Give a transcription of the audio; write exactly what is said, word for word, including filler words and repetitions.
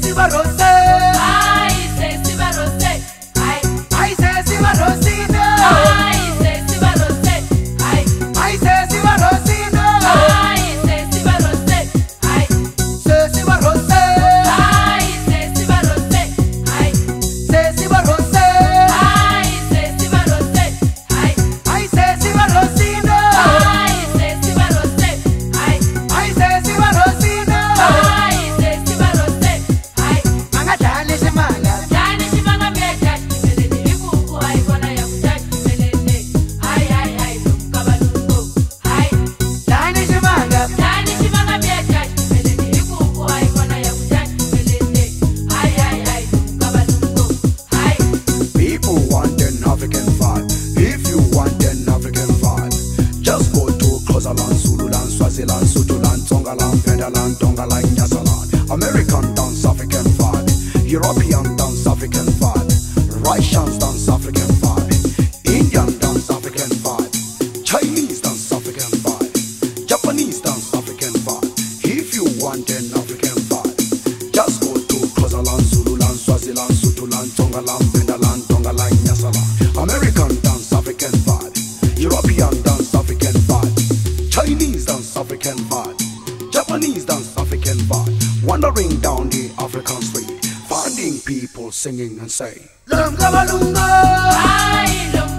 American dance African vibe, European dance African vibe, Russian dance African vibe, Indian dance African vibe, Chinese dance African vibe, Japanese dance African vibe. If you want an African vibe, just go to Xhosaland, Zululand, Swaziland, Sotholand, Tongaland, Vendaland, Dongaland, Nyasaland. American dance African vibe, European dance African vibe, Chinese dance African vibe, Japanese dance African vibe. Wandering down the African street, finding people singing and saying, Lunga balunga,